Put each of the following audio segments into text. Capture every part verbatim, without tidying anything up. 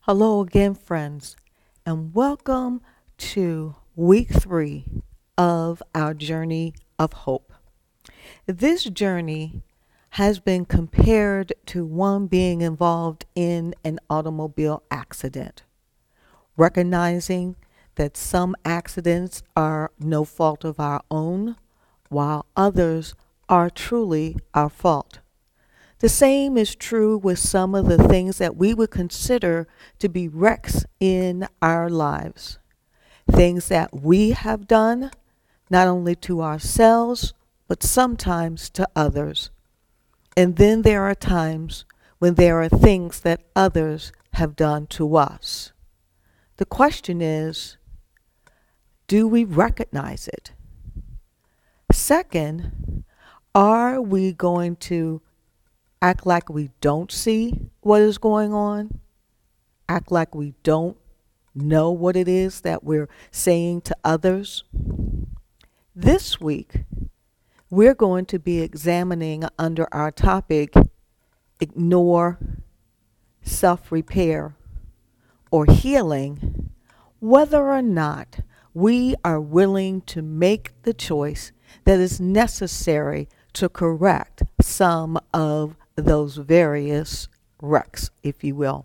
Hello again, friends, and welcome to week three of our journey of hope. This journey has been compared to one being involved in an automobile accident, recognizing that some accidents are no fault of our own, while others are truly our fault. The same is true with some of the things that we would consider to be wrecks in our lives. Things that we have done, not only to ourselves, but sometimes to others. And then there are times when there are things that others have done to us. The question is, do we recognize it? Second, are we going to act like we don't see what is going on, act like we don't know what it is that we're saying to others? This week, we're going to be examining under our topic, Ignore Self-Repair or Healing, whether or not we are willing to make the choice that is necessary to correct some of those various wrecks, if you will.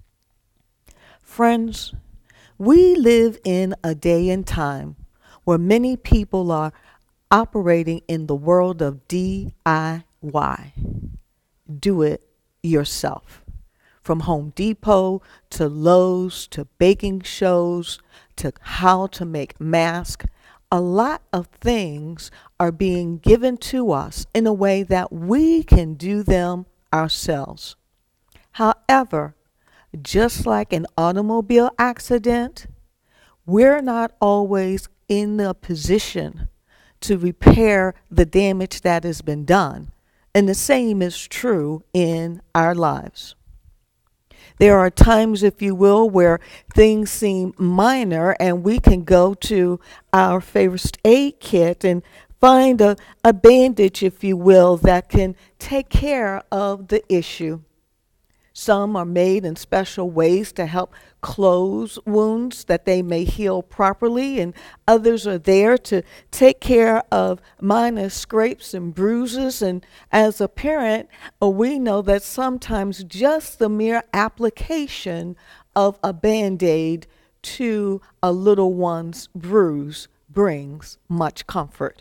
Friends, we live in a day and time where many people are operating in the world of D I Y. Do it yourself. From Home Depot to Lowe's to baking shows to how to make masks, a lot of things are being given to us in a way that we can do them ourselves. However, just like an automobile accident, we're not always in the position to repair the damage that has been done. And the same is true in our lives. There are times, if you will, where things seem minor and we can go to our first aid kit and find a, a bandage, if you will, that can take care of the issue. Some are made in special ways to help close wounds that they may heal properly, and others are there to take care of minor scrapes and bruises. And as a parent, uh, we know that sometimes just the mere application of a Band-Aid to a little one's bruise brings much comfort.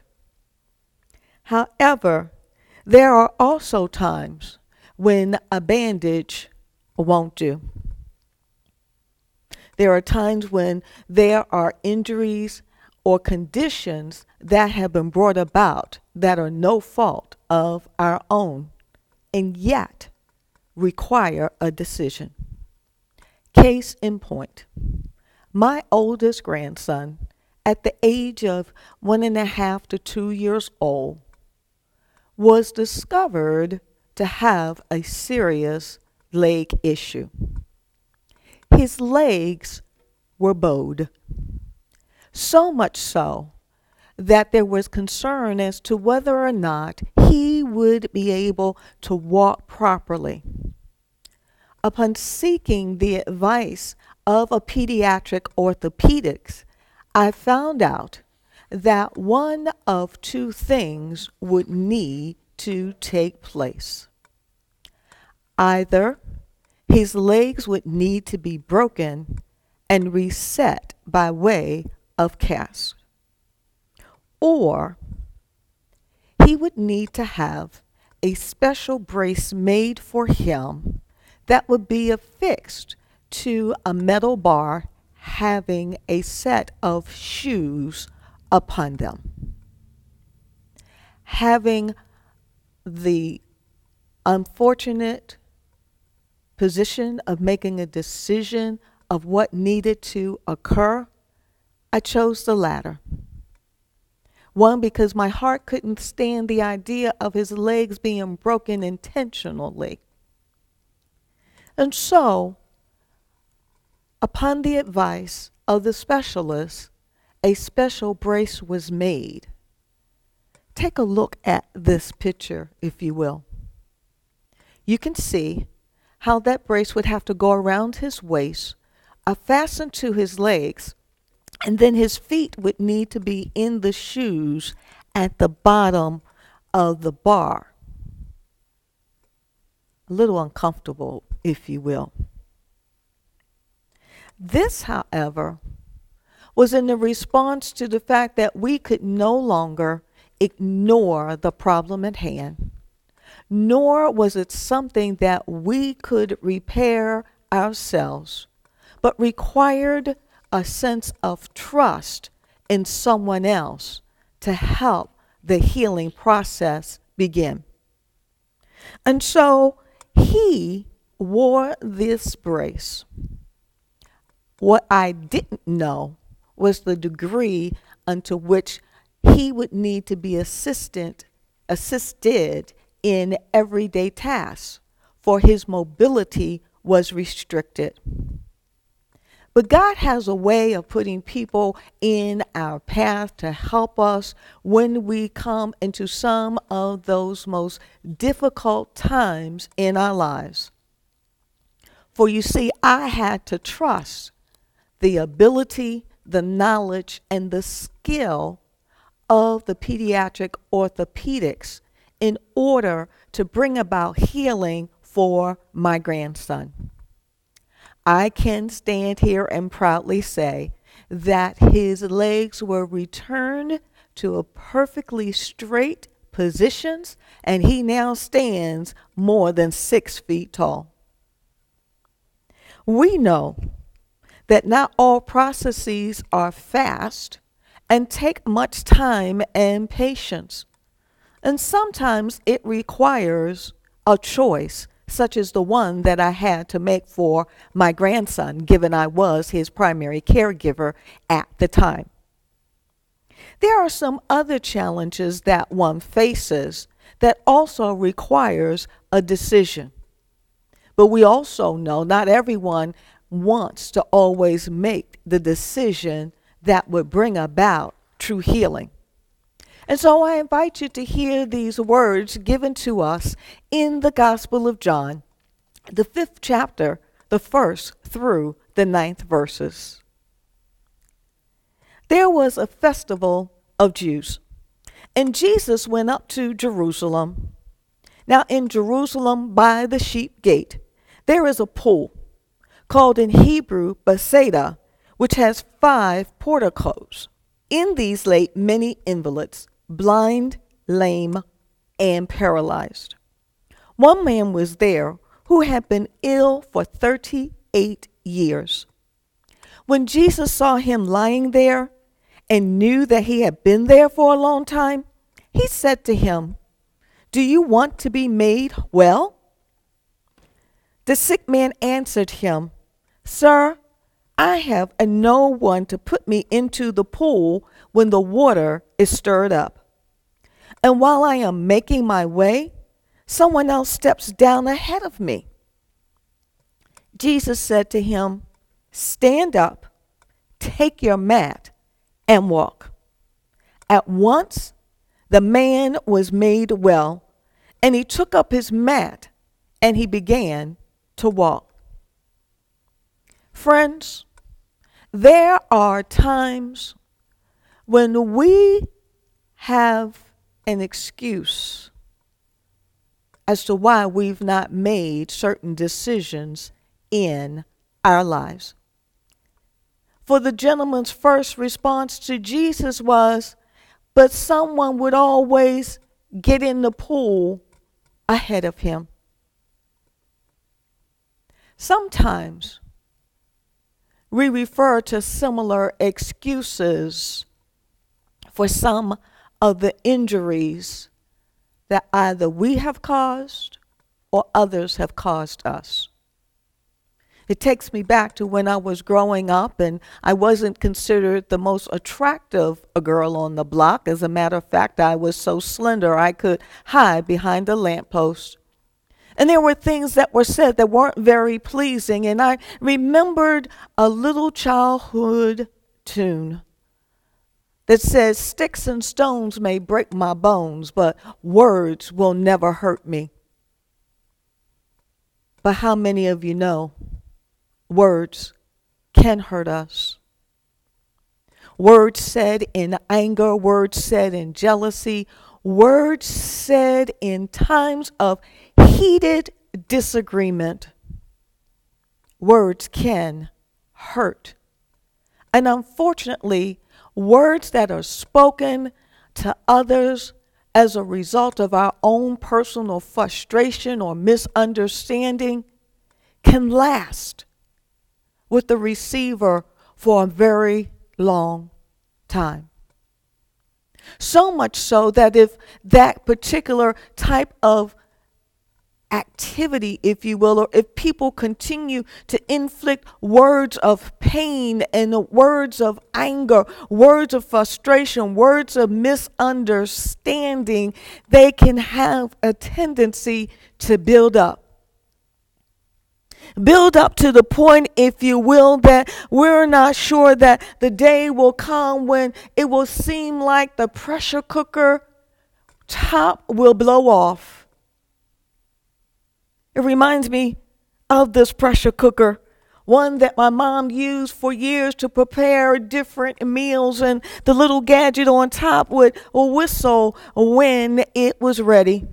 However, there are also times when a bandage won't do. There are times when there are injuries or conditions that have been brought about that are no fault of our own and yet require a decision. Case in point, my oldest grandson, at the age of one and a half to two years old, was discovered to have a serious leg issue. His legs were bowed, so much so that there was concern as to whether or not he would be able to walk properly. Upon seeking the advice of a pediatric orthopedics, I found out that one of two things would need to take place. Either his legs would need to be broken and reset by way of cast, or he would need to have a special brace made for him that would be affixed to a metal bar having a set of shoes upon them. Having the unfortunate position of making a decision of what needed to occur, I chose the latter. One, because my heart couldn't stand the idea of his legs being broken intentionally. And so, upon the advice of the specialist, a special brace was made. Take a look at this picture, if you will. You can see how that brace would have to go around his waist, uh, fastened to his legs, and then his feet would need to be in the shoes at the bottom of the bar. A little uncomfortable, if you will. This, however, was in the response to the fact that we could no longer ignore the problem at hand, nor was it something that we could repair ourselves, but required a sense of trust in someone else to help the healing process begin. And so he wore this brace. What I didn't know was the degree unto which he would need to be assistant, assisted in everyday tasks, for his mobility was restricted. But God has a way of putting people in our path to help us when we come into some of those most difficult times in our lives. For you see, I had to trust the ability, the knowledge, and the skill of the pediatric orthopedics in order to bring about healing for my grandson. I can stand here and proudly say that his legs were returned to a perfectly straight positions, and he now stands more than six feet tall. We know that not all processes are fast and take much time and patience. And sometimes it requires a choice, such as the one that I had to make for my grandson, given I was his primary caregiver at the time. There are some other challenges that one faces that also requires a decision. But we also know not everyone wants to always make the decision that would bring about true healing. And so I invite you to hear these words given to us in the Gospel of John, the fifth chapter, the first through the ninth verses. There was a festival of Jews, and Jesus went up to Jerusalem. Now in Jerusalem by the sheep gate, there is a pool called in Hebrew Bethesda, which has five porticos. In these lay many invalids, blind, lame, and paralyzed. One man was there who had been ill for thirty-eight years. When Jesus saw him lying there and knew that he had been there for a long time, he said to him, "Do you want to be made well?" The sick man answered him, "Sir, I have no one to put me into the pool when the water is stirred up. And while I am making my way, someone else steps down ahead of me." Jesus said to him, "Stand up, take your mat, and walk." At once, the man was made well, and he took up his mat, and he began to walk. Friends, there are times when we have an excuse as to why we've not made certain decisions in our lives. For the gentleman's first response to Jesus was, but someone would always get in the pool ahead of him. Sometimes we refer to similar excuses for some of the injuries that either we have caused or others have caused us. It takes me back to when I was growing up and I wasn't considered the most attractive girl on the block. As a matter of fact, I was so slender I could hide behind a lamppost. And there were things that were said that weren't very pleasing. And I remembered a little childhood tune that says, "Sticks and stones may break my bones, but words will never hurt me." But how many of you know words can hurt us? Words said in anger, words said in jealousy, words said in times of heated disagreement. Words can hurt. And unfortunately, words that are spoken to others as a result of our own personal frustration or misunderstanding can last with the receiver for a very long time. So much so that if that particular type of activity, if you will, or if people continue to inflict words of pain and words of anger, words of frustration, words of misunderstanding, they can have a tendency to build up. Build up to the point, if you will, that we're not sure that the day will come when it will seem like the pressure cooker top will blow off. It reminds me of this pressure cooker, one that my mom used for years to prepare different meals, and the little gadget on top would whistle when it was ready.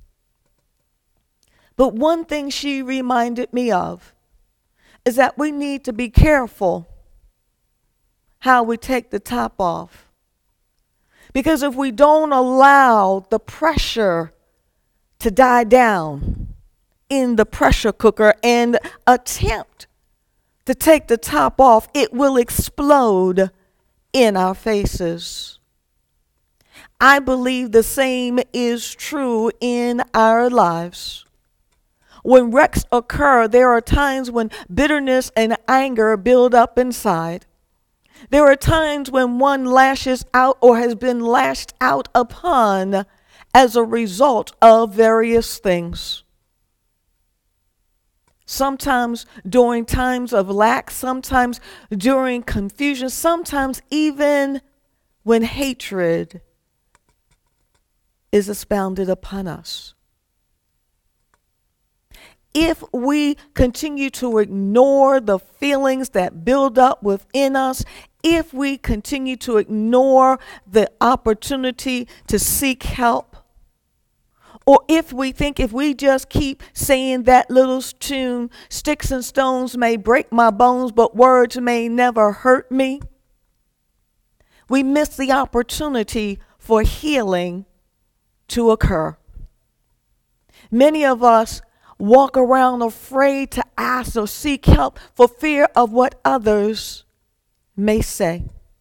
But one thing she reminded me of is that we need to be careful how we take the top off. Because if we don't allow the pressure to die down in the pressure cooker and attempt to take the top off, it will explode in our faces. I believe the same is true in our lives. When wrecks occur, there are times when bitterness and anger build up inside. There are times when one lashes out or has been lashed out upon as a result of various things. Sometimes during times of lack, sometimes during confusion, sometimes even when hatred is expounded upon us. If we continue to ignore the feelings that build up within us, if we continue to ignore the opportunity to seek help, or if we think if we just keep saying that little tune, sticks and stones may break my bones, but words may never hurt me, we miss the opportunity for healing to occur. Many of us walk around afraid to ask or seek help for fear of what others may say.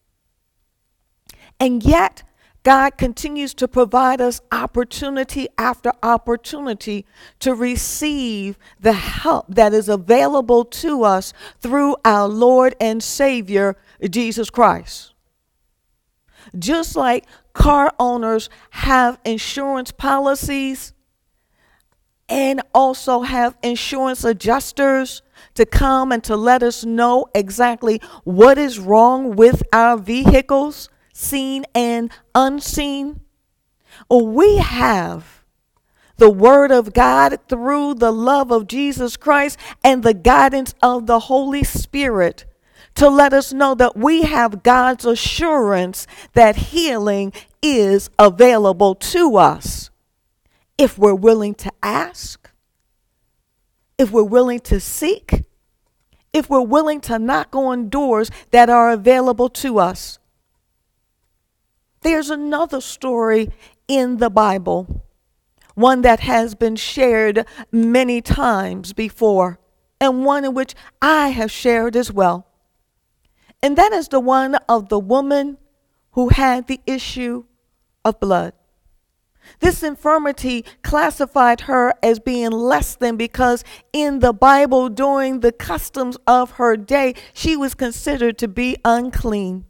And yet, God continues to provide us opportunity after opportunity to receive the help that is available to us through our Lord and Savior, Jesus Christ. Just like car owners have insurance policies, and also have insurance adjusters to come and to let us know exactly what is wrong with our vehicles, seen and unseen. We have the Word of God through the love of Jesus Christ and the guidance of the Holy Spirit to let us know that we have God's assurance that healing is available to us. If we're willing to ask, if we're willing to seek, if we're willing to knock on doors that are available to us. There's another story in the Bible, one that has been shared many times before, and one in which I have shared as well. And that is the one of the woman who had the issue of blood. This infirmity classified her as being less than because in the Bible, during the customs of her day, she was considered to be unclean.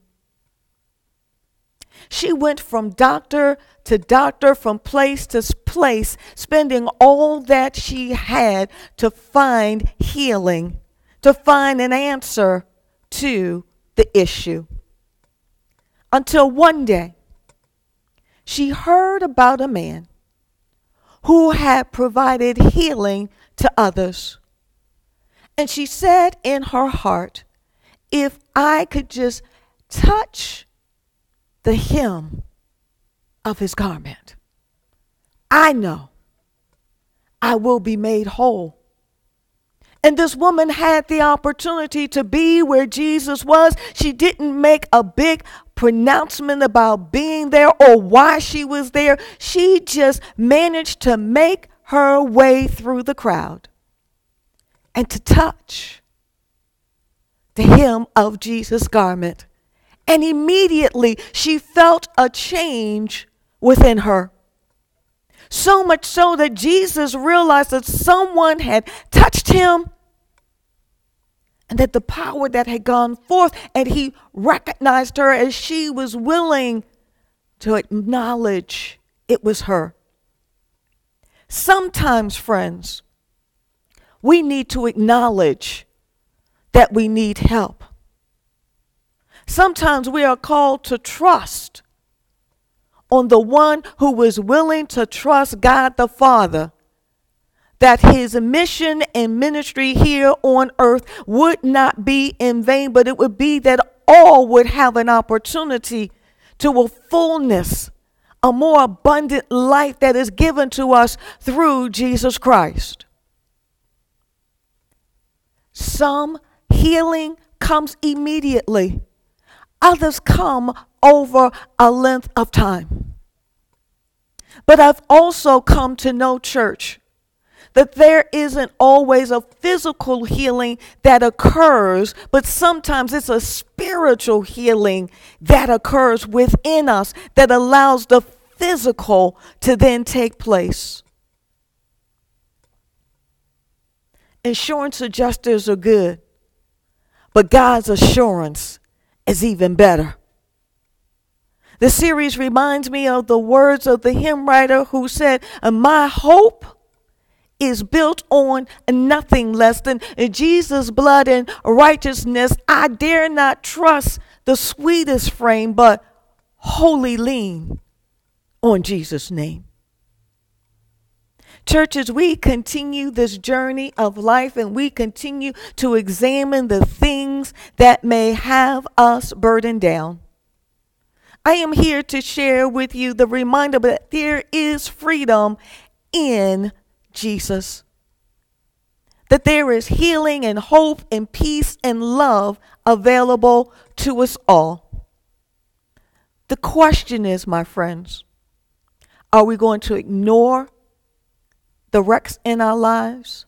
She went from doctor to doctor, from place to place, spending all that she had to find healing, to find an answer to the issue. Until one day, she heard about a man who had provided healing to others. And she said in her heart, if I could just touch the hem of his garment, I know I will be made whole. And this woman had the opportunity to be where Jesus was. She didn't make a big pronouncement about being there or why she was there. She just managed to make her way through the crowd and to touch the hem of Jesus' garment. And immediately she felt a change within her. So much so that Jesus realized that someone had touched him and that the power that had gone forth, and he recognized her as she was willing to acknowledge it was her. Sometimes, friends, we need to acknowledge that we need help. Sometimes we are called to trust on the one who was willing to trust God the Father, that his mission and ministry here on earth would not be in vain, but it would be that all would have an opportunity to a fullness, a more abundant life that is given to us through Jesus Christ. Some healing comes immediately. Others come over a length of time. But I've also come to know, church, that there isn't always a physical healing that occurs, but sometimes it's a spiritual healing that occurs within us that allows the physical to then take place. Insurance adjusters are good, but God's assurance is even better. The series reminds me of the words of the hymn writer who said, my hope is built on nothing less than Jesus' blood and righteousness. I dare not trust the sweetest frame, but wholly lean on Jesus' name. Church, as we continue this journey of life and we continue to examine the things that may have us burdened down, I am here to share with you the reminder that there is freedom in Jesus, that there is healing and hope and peace and love available to us all. The question is, my friends, are we going to ignore the wrecks in our lives?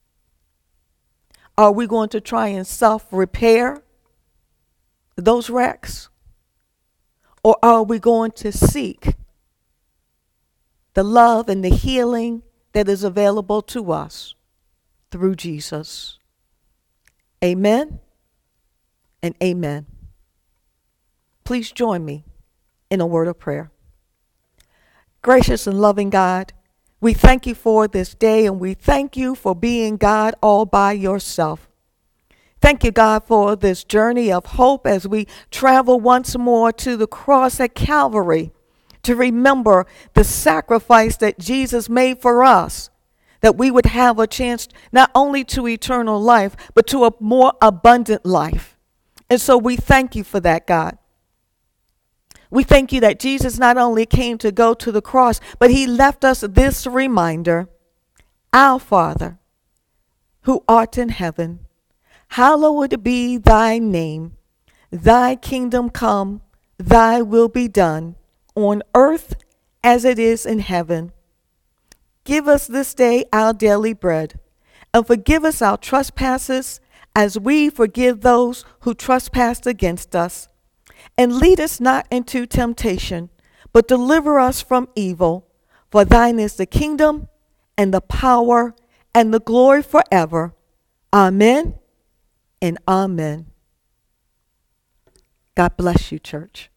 Are we going to try and self-repair those wrecks? Or are we going to seek the love and the healing that is available to us through Jesus? Amen and amen. Please join me in a word of prayer. Gracious and loving God, we thank you for this day, and we thank you for being God all by yourself. Thank you, God, for this journey of hope as we travel once more to the cross at Calvary to remember the sacrifice that Jesus made for us, that we would have a chance not only to eternal life, but to a more abundant life. And so we thank you for that, God. We thank you that Jesus not only came to go to the cross, but he left us this reminder: Our Father, who art in heaven, hallowed be thy name. Thy kingdom come, thy will be done, on earth as it is in heaven. Give us this day our daily bread, and forgive us our trespasses as we forgive those who trespass against us. And lead us not into temptation, but deliver us from evil. For thine is the kingdom and the power and the glory forever. Amen and amen. God bless you, church.